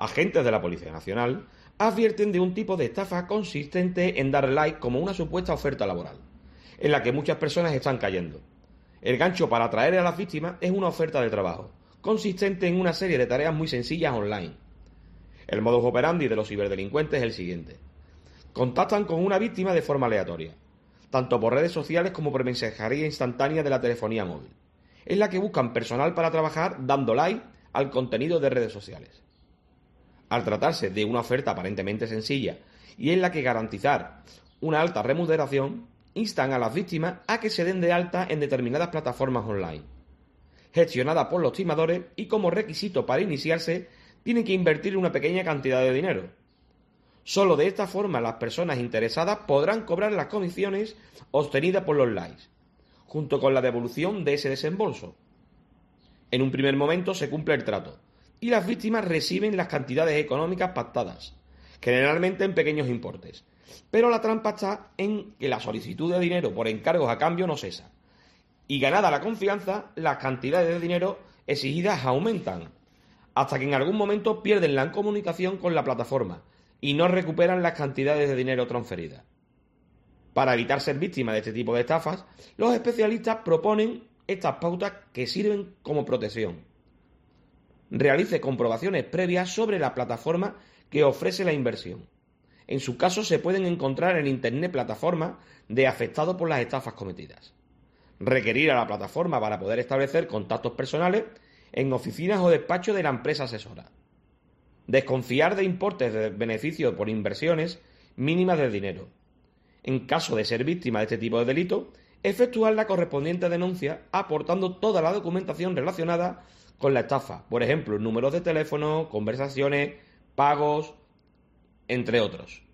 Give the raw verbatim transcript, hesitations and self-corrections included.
Agentes de la Policía Nacional advierten de un tipo de estafa consistente en dar like como una supuesta oferta laboral, en la que muchas personas están cayendo. El gancho para atraer a las víctimas es una oferta de trabajo, consistente en una serie de tareas muy sencillas online. El modus operandi de los ciberdelincuentes es el siguiente. Contactan con una víctima de forma aleatoria, tanto por redes sociales como por mensajería instantánea de la telefonía móvil, en la que buscan personal para trabajar dando like al contenido de redes sociales. Al tratarse de una oferta aparentemente sencilla y en la que garantizar una alta remuneración, instan a las víctimas a que se den de alta en determinadas plataformas online, gestionadas por los timadores, y como requisito para iniciarse tienen que invertir una pequeña cantidad de dinero. Solo de esta forma las personas interesadas podrán cobrar las comisiones obtenidas por los likes, junto con la devolución de ese desembolso. En un primer momento se cumple el trato, y las víctimas reciben las cantidades económicas pactadas, generalmente en pequeños importes. Pero la trampa está en que la solicitud de dinero por encargos a cambio no cesa, y ganada la confianza, las cantidades de dinero exigidas aumentan, hasta que en algún momento pierden la comunicación con la plataforma y no recuperan las cantidades de dinero transferidas. Para evitar ser víctima de este tipo de estafas, los especialistas proponen estas pautas que sirven como protección. Realice comprobaciones previas sobre la plataforma que ofrece la inversión. En su caso se pueden encontrar en Internet plataformas de afectados por las estafas cometidas. Requerir a la plataforma para poder establecer contactos personales en oficinas o despachos de la empresa asesora. Desconfiar de importes de beneficio por inversiones mínimas del dinero. En caso de ser víctima de este tipo de delito, efectuar la correspondiente denuncia aportando toda la documentación relacionada con la estafa, por ejemplo, números de teléfono, conversaciones, pagos, entre otros.